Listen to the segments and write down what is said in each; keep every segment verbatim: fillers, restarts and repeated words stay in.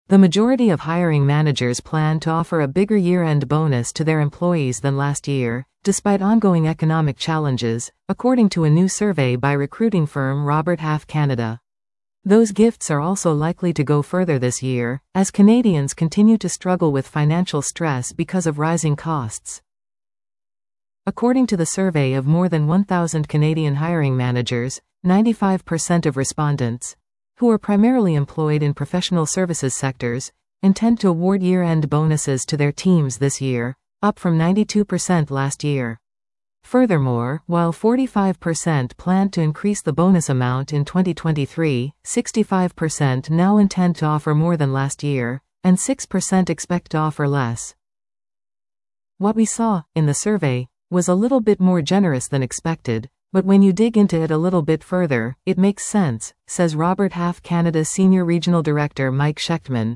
The majority of hiring managers plan to offer a bigger year-end bonus to their employees than last year, despite ongoing economic challenges, according to a new survey by recruiting firm Robert Half Canada. Those gifts are also likely to go further this year, as Canadians continue to struggle with financial stress because of rising costs. According to the survey of more than one thousand Canadian hiring managers, ninety-five percent of respondents, who are primarily employed in professional services sectors, intend to award year-end bonuses to their teams this year, up from ninety-two percent last year. Furthermore, while forty-five percent plan to increase the bonus amount in twenty twenty-three, sixty-five percent now intend to offer more than last year, and six percent expect to offer less. What we saw, in the survey, was a little bit more generous than expected, but when you dig into it a little bit further, it makes sense, says Robert Half Canada's Senior Regional Director Mike Schechtman.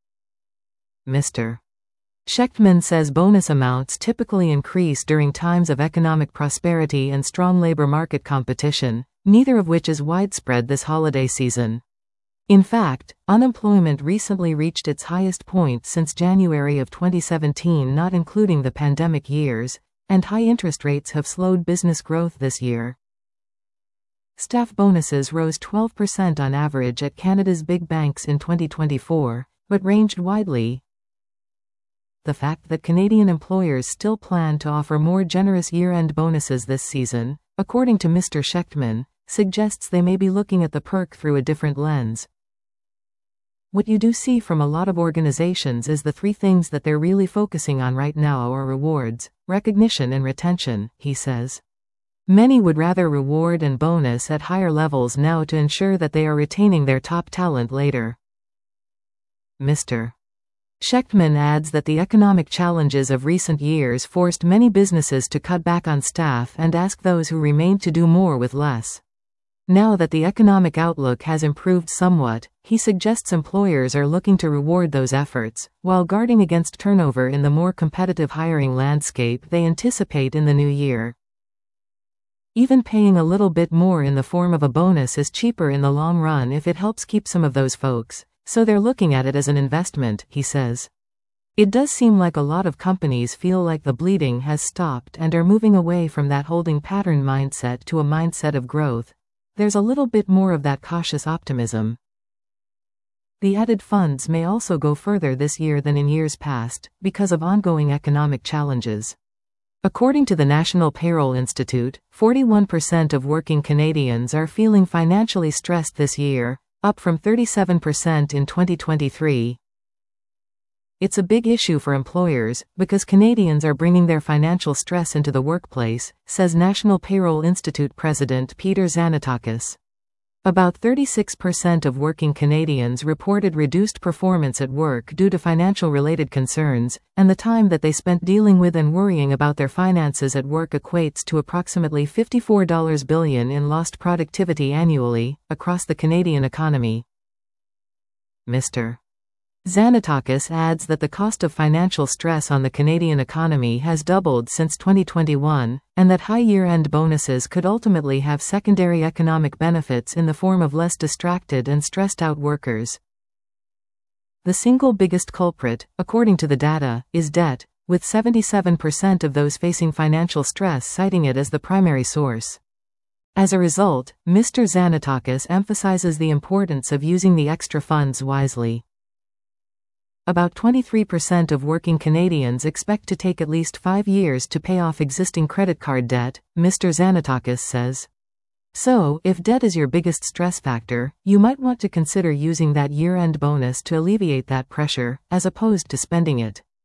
Mister Schechtman says bonus amounts typically increase during times of economic prosperity and strong labor market competition, neither of which is widespread this holiday season. In fact, unemployment recently reached its highest point since January of twenty seventeen, not including the pandemic years, and high interest rates have slowed business growth this year. Staff bonuses rose twelve percent on average at Canada's big banks in twenty twenty-four, but ranged widely. The fact that Canadian employers still plan to offer more generous year-end bonuses this season, according to Mister Schechtman, suggests they may be looking at the perk through a different lens. What you do see from a lot of organizations is the three things that they're really focusing on right now are rewards, recognition and retention, he says. Many would rather reward and bonus at higher levels now to ensure that they are retaining their top talent later. Mister Schechtman adds that the economic challenges of recent years forced many businesses to cut back on staff and ask those who remained to do more with less. Now that the economic outlook has improved somewhat, he suggests employers are looking to reward those efforts, while guarding against turnover in the more competitive hiring landscape they anticipate in the new year. Even paying a little bit more in the form of a bonus is cheaper in the long run if it helps keep some of those folks, so they're looking at it as an investment, he says. It does seem like a lot of companies feel like the bleeding has stopped and are moving away from that holding pattern mindset to a mindset of growth. There's a little bit more of that cautious optimism. The added funds may also go further this year than in years past, because of ongoing economic challenges. According to the National Payroll Institute, forty-one percent of working Canadians are feeling financially stressed this year, up from thirty-seven percent in twenty twenty-three. It's a big issue for employers, because Canadians are bringing their financial stress into the workplace, says National Payroll Institute President Peter Xanatakis. About thirty-six percent of working Canadians reported reduced performance at work due to financial-related concerns, and the time that they spent dealing with and worrying about their finances at work equates to approximately fifty-four billion dollars in lost productivity annually, across the Canadian economy. Mister Xanatakis adds that the cost of financial stress on the Canadian economy has doubled since twenty twenty-one, and that high year-end bonuses could ultimately have secondary economic benefits in the form of less distracted and stressed-out workers. The single biggest culprit, according to the data, is debt, with seventy-seven percent of those facing financial stress citing it as the primary source. As a result, Mister Xanatakis emphasizes the importance of using the extra funds wisely. About twenty-three percent of working Canadians expect to take at least five years to pay off existing credit card debt, Mister Xanatakis says. So, if debt is your biggest stress factor, you might want to consider using that year-end bonus to alleviate that pressure, as opposed to spending it.